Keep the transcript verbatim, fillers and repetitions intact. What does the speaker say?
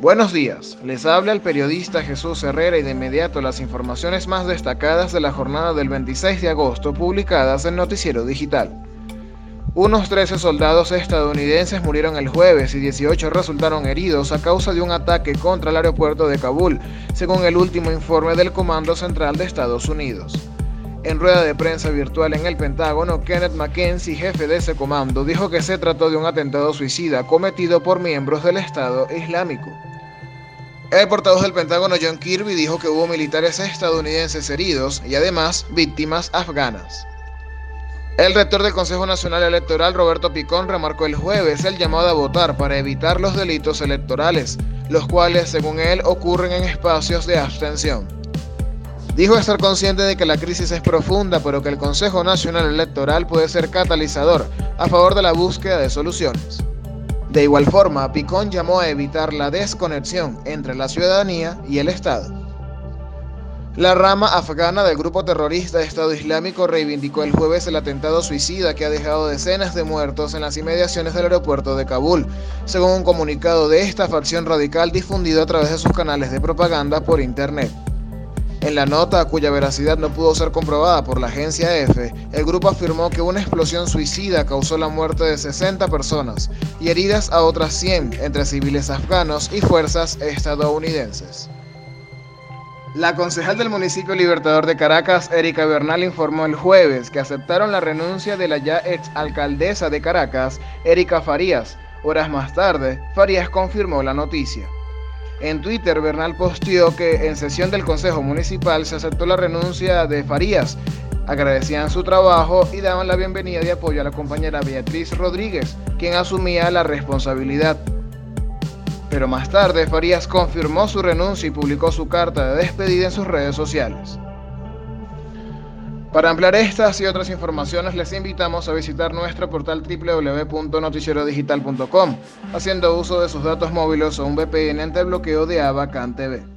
Buenos días, les habla el periodista Jesús Herrera y de inmediato las informaciones más destacadas de la jornada del veintiséis de agosto publicadas en Noticiero Digital. Unos trece soldados estadounidenses murieron el jueves y dieciocho resultaron heridos a causa de un ataque contra el aeropuerto de Kabul, según el último informe del Comando Central de Estados Unidos. En rueda de prensa virtual en el Pentágono, Kenneth McKenzie, jefe de ese comando, dijo que se trató de un atentado suicida cometido por miembros del Estado Islámico. El portavoz del Pentágono, John Kirby, dijo que hubo militares estadounidenses heridos y además víctimas afganas. El rector del Consejo Nacional Electoral, Roberto Picón, remarcó el jueves el llamado a votar para evitar los delitos electorales, los cuales, según él, ocurren en espacios de abstención. Dijo estar consciente de que la crisis es profunda, pero que el Consejo Nacional Electoral puede ser catalizador a favor de la búsqueda de soluciones. De igual forma, Picón llamó a evitar la desconexión entre la ciudadanía y el Estado. La rama afgana del grupo terrorista Estado Islámico reivindicó el jueves el atentado suicida que ha dejado decenas de muertos en las inmediaciones del aeropuerto de Kabul, según un comunicado de esta facción radical difundido a través de sus canales de propaganda por internet. En la nota, cuya veracidad no pudo ser comprobada por la agencia E F E, el grupo afirmó que una explosión suicida causó la muerte de sesenta personas y heridas a otras cien entre civiles afganos y fuerzas estadounidenses. La concejal del municipio Libertador de Caracas, Erika Bernal, informó el jueves que aceptaron la renuncia de la ya exalcaldesa de Caracas, Erika Farías. Horas más tarde, Farías confirmó la noticia. En Twitter, Bernal posteó que en sesión del Consejo Municipal se aceptó la renuncia de Farías, agradecían su trabajo y daban la bienvenida y apoyo a la compañera Beatriz Rodríguez, quien asumía la responsabilidad. Pero más tarde, Farías confirmó su renuncia y publicó su carta de despedida en sus redes sociales. Para ampliar estas y otras informaciones, les invitamos a visitar nuestro portal doble u doble u doble u punto noticiero digital punto com, haciendo uso de sus datos móviles o un V P N ante el bloqueo de Avacán T V.